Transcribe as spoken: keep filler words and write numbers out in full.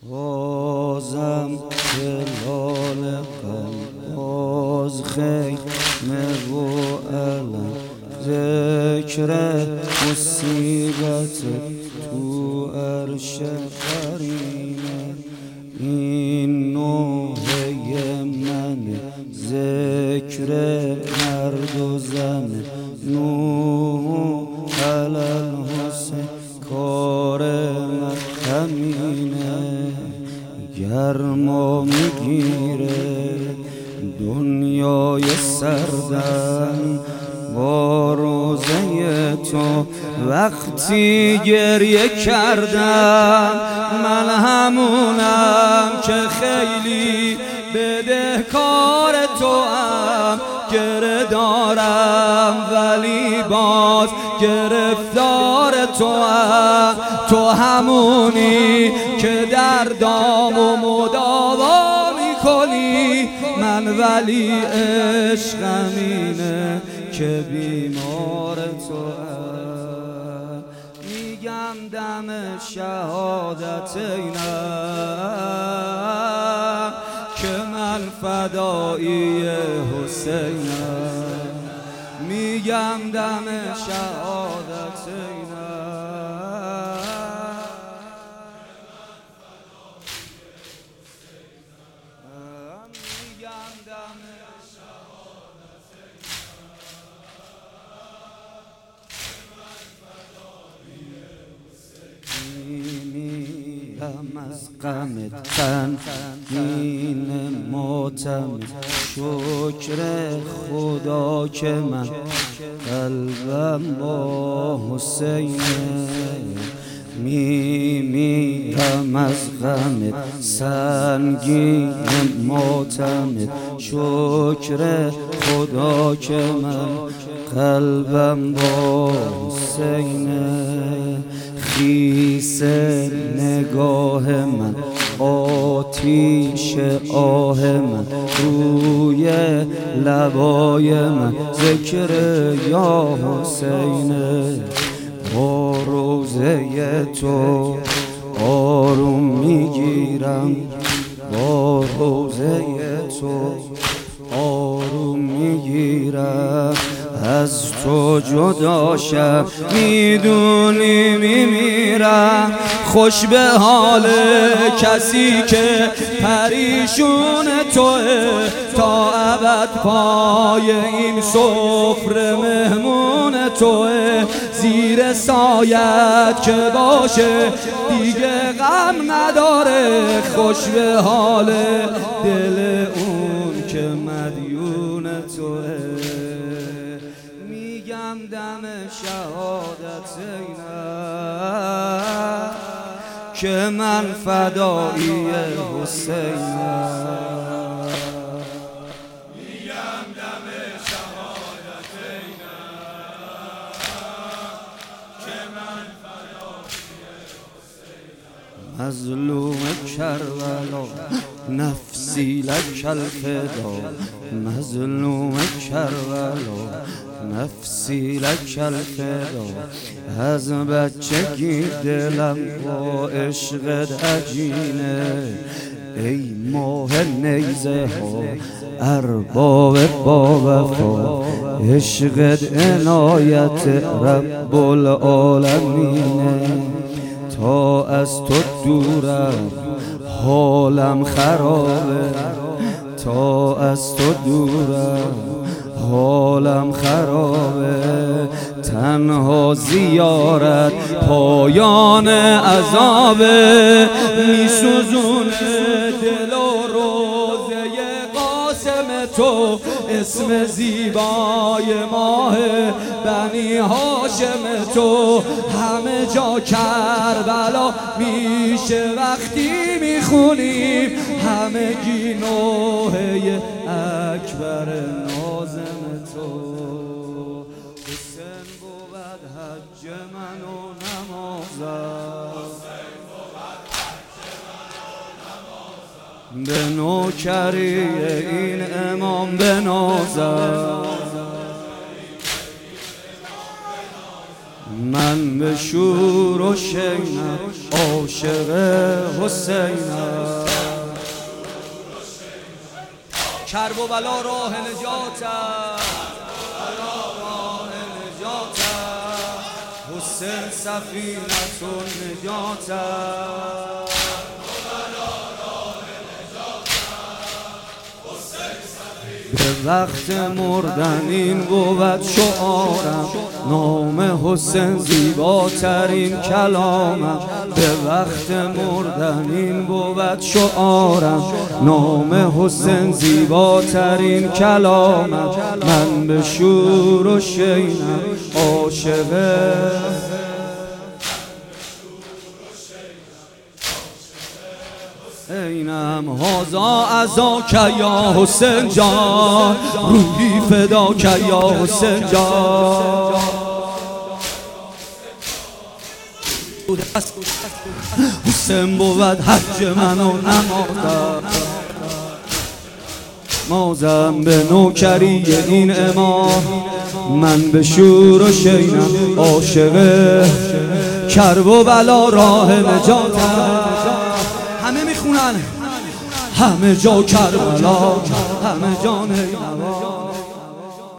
بازم هلال قلب باز خیمه و علم ذکر مصیبت تو عرش کرینه این نوحه من ذکر مرد و زن نوح علی الحسین کار من همینه گرما میگیره دنیای سردن با روزه تو وقتی گریه کردم من همونم که خیلی بدهکار تو هم گره دارم ولی باز گرفتار تو هم تو همونی که دردامو مداوا میکنی من ولی عشقم اینه که بیمار تو هم میگم دم شهادت اینم که من فدایی حسینم میگم دم شهادت اینم میگم دم شهادت میمیرم از غمت غمگین ماتم شکر خدا که من قلبم با حسینه میمیرم از غمت سنگین ماتم شکر خدا که من قلبم با حسینه خیس نگاه من آتیش آه من روی لبای من ذکر یا حسینه با روزه تو آروم میگیرم با روزه تو آروم میگیرم از تو جدا شب میدونی میمیرم خوش به حال کسی که پریشون توه تا ابد پای این سفره مهمون توه زیر سایت که باشه دیگه غم نداره خوش به حال دل اون که مدیون توه میگم دم شهادت اینم که من فدایی حسینم میگم دم شهادت اینم که من فدایی حسینم مظلوم کربلا نفسی لک الفدا مظلوم کربلا نفسی لک الفدا از بچگی دلم با عشقت عجینه ای ماه نیزه ها ارباب با وفا عشقت عنایت رب العالمینه تا از تو دورم حالم خرابه تا از تو دورم حالم خرابه تنها زیارت پایان عذابه میسوزونه دل و روزه قاسم تو اسم زیبای ماه بنی هاشم تو همه جا کربلا میشه وقتی میخونیم همه گی نوحه اکبر نازم تو حسین بود حج من و نمازم به نوکری این امام بنازم من به شور و شینم عاشق حسینم. کرب و بلا راه نجاتم، راه نجاتم، حسین سفینة نجاتم. به وقت مردن این بود شعارم، نام حسین زیباترین کلامم. به وقت مردن این بود شعارم، نام حسین زیباترین کلامم. من به شور و شینم عاشق اینم. هازا ازا که یا حسین جان، روحی فدا که یا حسین جان. حسین بود حج منو نمازم، مازم به نوکری این امام. من به شور و شینم عاشق کرب و بلا راه نجاتم. همه میخونن همه جا کربلا، همه جا نیموا.